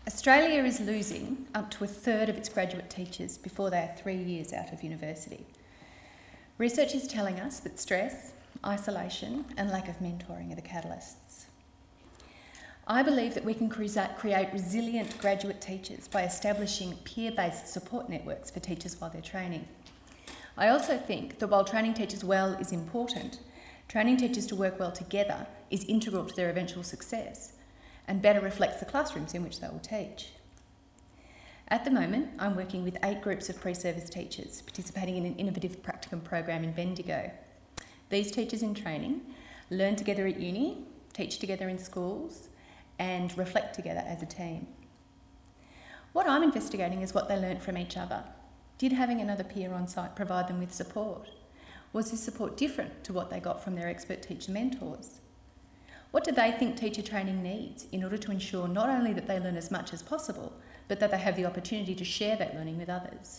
Australia is losing up to a third of its graduate teachers before they are 3 years out of university. Research is telling us that stress, isolation and lack of mentoring are the catalysts. I believe that we can create resilient graduate teachers by establishing peer-based support networks for teachers while they're training. I also think that while training teachers well is important, training teachers to work well together is integral to their eventual success and better reflects the classrooms in which they will teach. At the moment, I'm working with 8 groups of pre-service teachers participating in an innovative practicum program in Bendigo. These teachers in training learn together at uni, teach together in schools, and reflect together as a team. What I'm investigating is what they learnt from each other. Did having another peer on site provide them with support? Was this support different to what they got from their expert teacher mentors? What do they think teacher training needs in order to ensure not only that they learn as much as possible, but that they have the opportunity to share that learning with others?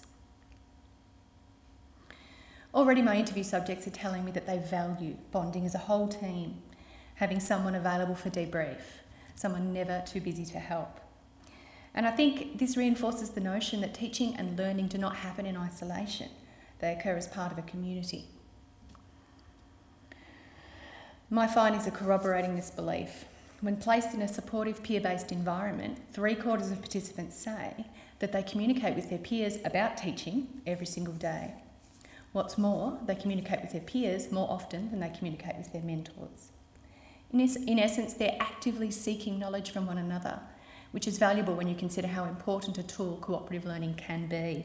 Already my interview subjects are telling me that they value bonding as a whole team, having someone available for debrief, someone never too busy to help. And I think this reinforces the notion that teaching and learning do not happen in isolation. They occur as part of a community. My findings are corroborating this belief. When placed in a supportive peer-based environment, 3/4 of participants say that they communicate with their peers about teaching every single day. What's more, they communicate with their peers more often than they communicate with their mentors. In essence, they're actively seeking knowledge from one another, which is valuable when you consider how important a tool cooperative learning can be.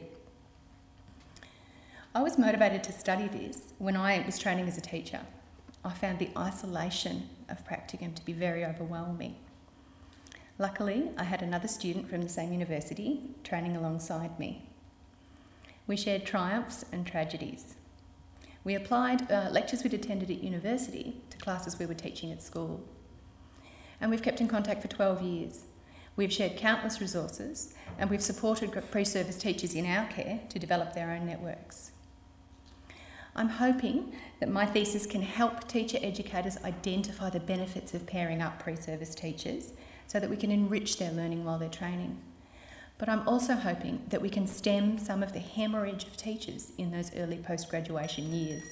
I was motivated to study this when I was training as a teacher. I found the isolation of practicum to be very overwhelming. Luckily, I had another student from the same university training alongside me. We shared triumphs and tragedies. We applied lectures we'd attended at university to classes we were teaching at school. And we've kept in contact for 12 years. We've shared countless resources and we've supported pre-service teachers in our care to develop their own networks. I'm hoping that my thesis can help teacher educators identify the benefits of pairing up pre-service teachers so that we can enrich their learning while they're training. But I'm also hoping that we can stem some of the hemorrhage of teachers in those early post-graduation years.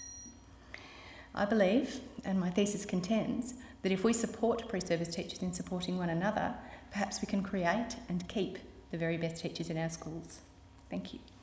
I believe, and my thesis contends, that if we support pre-service teachers in supporting one another, perhaps we can create and keep the very best teachers in our schools. Thank you.